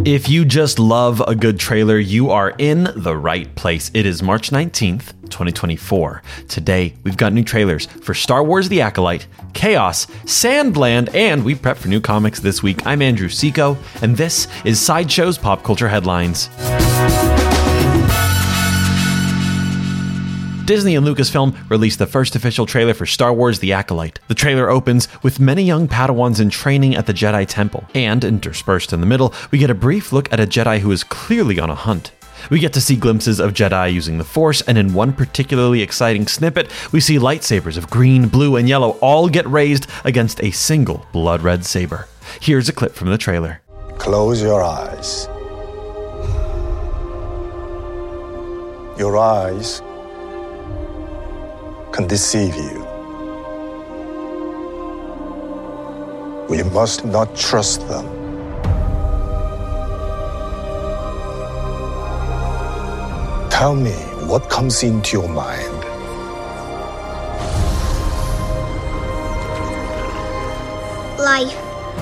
If you just love a good trailer, you are in the right place. It is March 19th, 2024. Today, we've got new trailers for Star Wars The Acolyte, Chaos, Sandland, and we prep for new comics this week. I'm Andrew Seco, and this is Sideshow's Pop Culture Headlines. Disney and Lucasfilm released the first official trailer for Star Wars The Acolyte. The trailer opens with many young Padawans in training at the Jedi Temple, and interspersed in the middle, we get a brief look at a Jedi who is clearly on a hunt. We get to see glimpses of Jedi using the Force, and in one particularly exciting snippet, we see lightsabers of green, blue, and yellow all get raised against a single blood-red saber. Here's a clip from the trailer. Close your eyes. Your eyes can deceive you. We must not trust them. Tell me what comes into your mind. Life.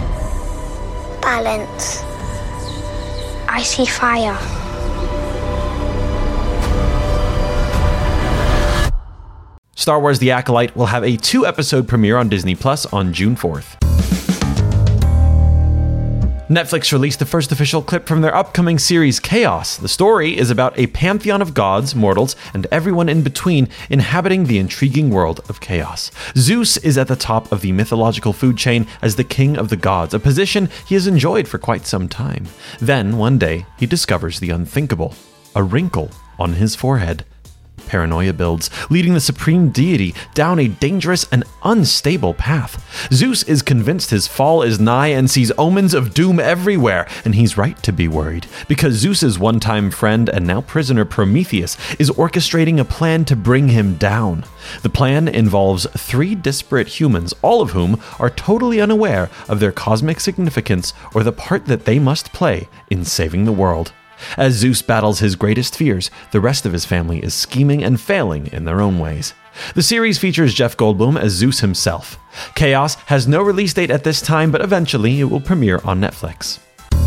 Balance. I see fire. Star Wars The Acolyte will have a 2-episode premiere on Disney Plus on June 4th. Netflix released the first official clip from their upcoming series, Chaos. The story is about a pantheon of gods, mortals, and everyone in between inhabiting the intriguing world of chaos. Zeus is at the top of the mythological food chain as the king of the gods, a position he has enjoyed for quite some time. Then, one day, he discovers the unthinkable, a wrinkle on his forehead. Paranoia builds, leading the supreme deity down a dangerous and unstable path. Zeus is convinced his fall is nigh and sees omens of doom everywhere, and he's right to be worried, because Zeus's one-time friend and now prisoner Prometheus is orchestrating a plan to bring him down. The plan involves 3 disparate humans, all of whom are totally unaware of their cosmic significance or the part that they must play in saving the world. As Zeus battles his greatest fears, the rest of his family is scheming and failing in their own ways. The series features Jeff Goldblum as Zeus himself. Chaos has no release date at this time, but eventually it will premiere on Netflix.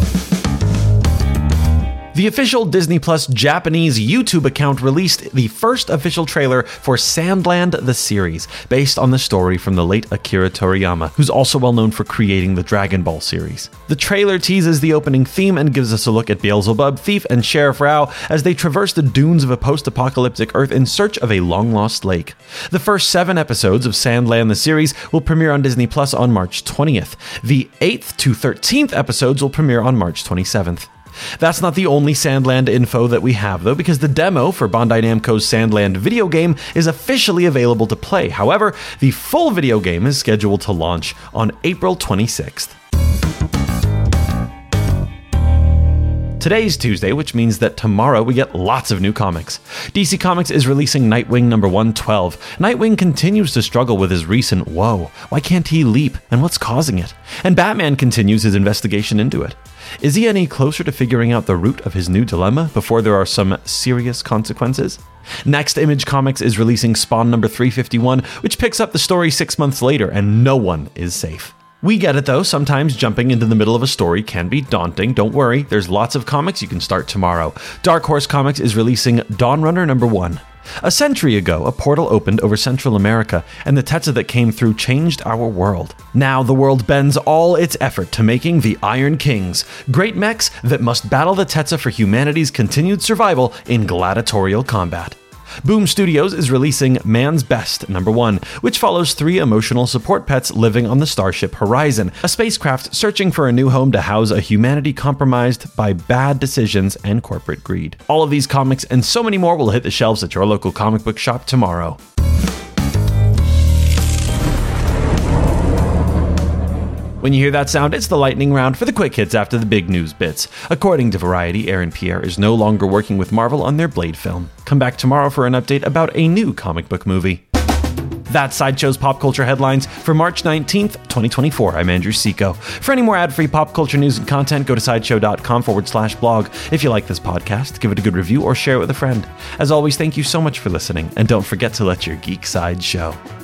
The official Disney Plus Japanese YouTube account released the first official trailer for Sandland the series, based on the story from the late Akira Toriyama, who's also well known for creating the Dragon Ball series. The trailer teases the opening theme and gives us a look at Beelzebub, Thief, and Sheriff Rao as they traverse the dunes of a post-apocalyptic Earth in search of a long-lost lake. The first 7 episodes of Sandland the series will premiere on Disney Plus on March 20th. The 8th to 13th episodes will premiere on March 27th. That's not the only Sandland info that we have, though, because the demo for Bandai Namco's Sandland video game is officially available to play. However, the full video game is scheduled to launch on April 26th. Today's Tuesday, which means that tomorrow we get lots of new comics. DC Comics is releasing Nightwing number 112. Nightwing continues to struggle with his recent woe. Why can't he leap, and what's causing it? And Batman continues his investigation into it. Is he any closer to figuring out the root of his new dilemma before there are some serious consequences? Next, Image Comics is releasing Spawn number 351, which picks up the story 6 months later, and no one is safe. We get it though, sometimes jumping into the middle of a story can be daunting. Don't worry, there's lots of comics you can start tomorrow. Dark Horse Comics is releasing Dawnrunner number 1. A century ago, a portal opened over Central America, and the Tetsa that came through changed our world. Now the world bends all its effort to making the Iron Kings, great mechs that must battle the Tetsa for humanity's continued survival in gladiatorial combat. Boom Studios is releasing Man's Best number 1, which follows 3 emotional support pets living on the starship Horizon, a spacecraft searching for a new home to house a humanity compromised by bad decisions and corporate greed. All of these comics and so many more will hit the shelves at your local comic book shop tomorrow. When you hear that sound, it's the lightning round for the quick hits after the big news bits. According to Variety, Aaron Pierre is no longer working with Marvel on their Blade film. Come back tomorrow for an update about a new comic book movie. That's Sideshow's Pop Culture Headlines for March 19th, 2024. I'm Andrew Seco. For any more ad-free pop culture news and content, go to sideshow.com/blog. If you like this podcast, give it a good review or share it with a friend. As always, thank you so much for listening, and don't forget to let your geek side show.